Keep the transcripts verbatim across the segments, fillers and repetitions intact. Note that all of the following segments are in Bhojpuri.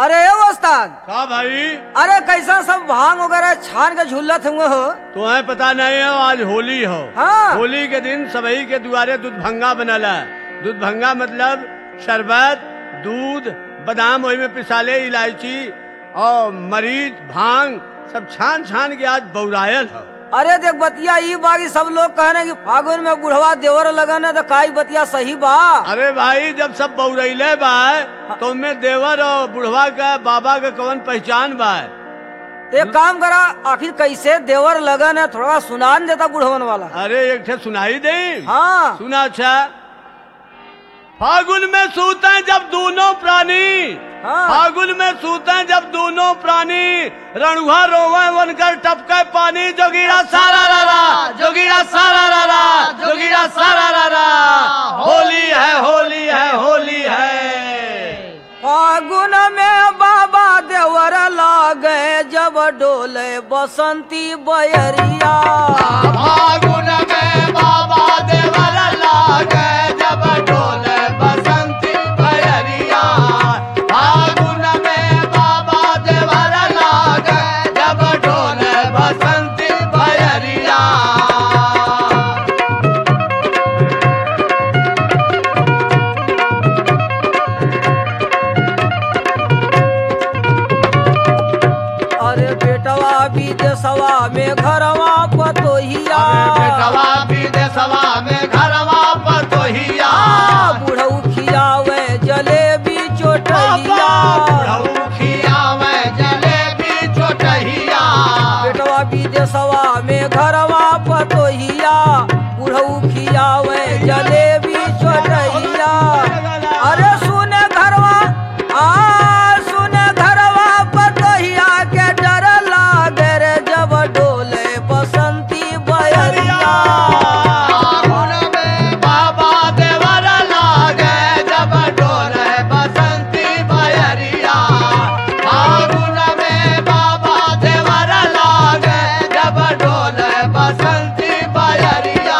अरे ए उस्ताद, का भाई अरे कैसा सब भांग वगैरह छान के झूलत हुए हो? तुम्हें पता नहीं है आज होली हो। हाँ। होली के दिन सबही के दुआरे दूध भंगा बनला। दूध भंगा मतलब शरबत, दूध, बादाम वही में पिसाले, इलायची और मरीच, भांग सब छान छान के आज बौरायल हो। अरे देख बतिया ई बाकी सब लोग कह रहे हैं कि फागुन में बुढ़वा देवर लगन है, तो काई बतिया सही बा? अरे भाई जब सब बौरैले बा तो उनमें देवर और बुढ़वा का बाबा का कौन पहचान बा? एक काम करा, आखिर कैसे देवर लगन है थोड़ा सुनान देता बुढ़वन वाला। अरे एक ठे सुनाई दे। हाँ सुना। अच्छा, फागुन में सूते जब दोनों प्राणी, हाँ। फागुन में सूते जब दोनों प्राणी, रणुआ रोवे बनकर टपके पानी, जोगीरा सारा रारा, जोगीरा सारा रारा, जोगीरा सारा रारा, होली है होली है होली है। फागुन में बाबा देवर लागे जब डोले बसंती बयरिया। फागुन में बाबा देवर लागे जब डोले बसंती बयरिया। फागुन में बाबा देवर लागे जब डोले बसंती बयरिया। अरे बेटवा विदेशवा में घरवा पतोहिया। बेटवा विदेशवा में घरवा पतोहिया। बुढ़ऊ खियावे जलेबी चोटहिया। बुढ़ऊ खियावे जलेबी चोटहिया। बेटवा विदेशवा में घरवा पतोहिया। बुढ़ऊ खियावे जलेबी चोटहिया। अरे सुने घरवा, आ सुने घरवा पतोहिया के डर लागे रे जब डोले बसंती बयरिया। फागुन में बाबा देवर लागे जब डोले बसंती बयरिया। फागुन में बाबा देवर लागे जब डोले बसंती बयरिया।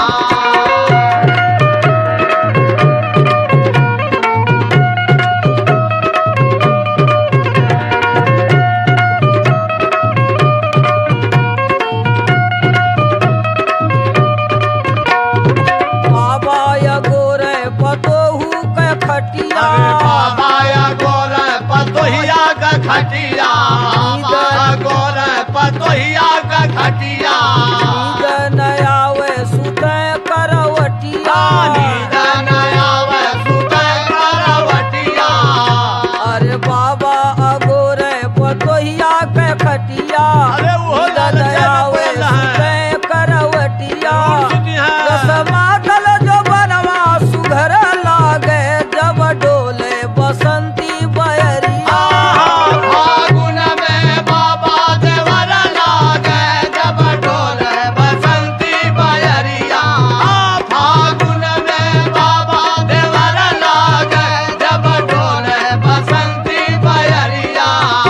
बाबा या गोरे पतोहू के खटिया। बाबा या गोरे पतोहिया का खटिया। बाबा गोरे पतोहिया का खटिया। नींद न आवे सुते करवटिया। नींद न आवे सुते करवटिया। अरे बाबा अगोरे पतोहिया के खटिया। अरे वो नींद लाल न चाय आवे बोल रहा है। सुते करवटिया। सुती है। रसमातल जो बनवा सुघर लागे जब डोले बसंती बयरिया। फागुन में बाबा देवर लागे जब डोले बसंती बयरिया। फागुन में बाबा देवर लागे जब डोले बसंती बयरिया।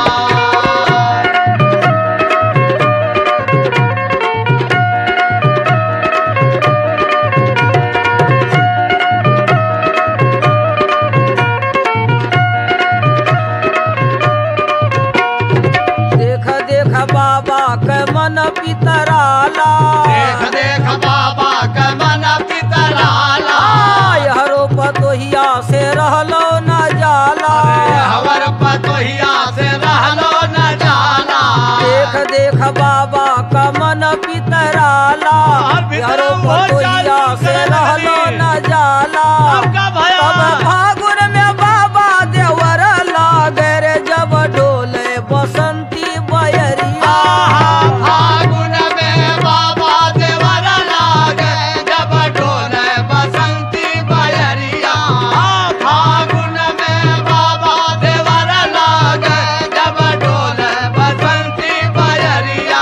देख देख बाबा के मन पितराला। देख देख बाबा के मन पितराला। हरो पतोहिया से रहलो न जाला। हवर पतोहिया से रहलो न जाला। देख देख बाबा का मन पितराला। हरो पतोहिया से रहलो न जाला। आपका भया। तब फागुन में बाबा देवर लागे रे जब डोले बसंती बयरिया। फागुन में बाबा देवर लागे जब डोले बसंती बयरिया। फागुन में बाबा देवर लागे जब डोले बसंती बयरिया।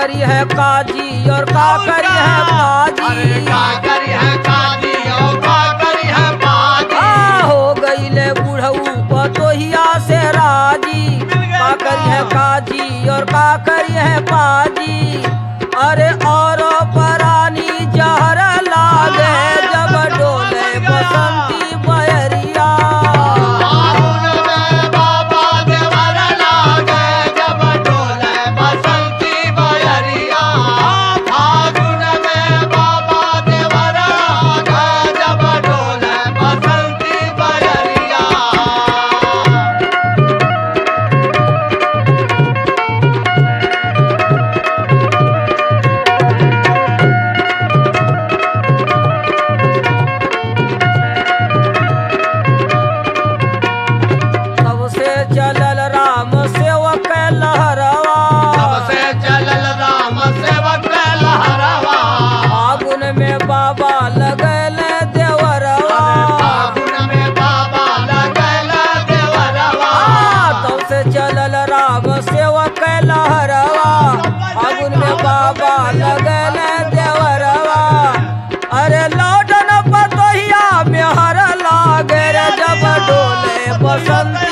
करी है काजी और का करी है अरे का बाजी करी है काजी और का करी है बाजी आ हो गईले बुढ़ऊ पतोहिया से राजी का करी है काजी और का करी है बाजी अरे और परानी जहर लागे जब डोले बसंती बहरिया फागुन में बाबा देवर लागे जब डोले बसंती बहरिया फागुन में बाबा देवर लागे जब डोले बसंती बहरिया तब से चलल राम सेवक लहरवा सबसे चलल राम सेवक लहरवा फागुन में बाबा लगल देवरवा फागुन में बाबा लगल देवरवा आ, तब से चलल राम सेवक लहरवा फागुन में बाबा लगल देवरवा अरे लौटन पतोहिया में हर लागे रे जब डोले बसंत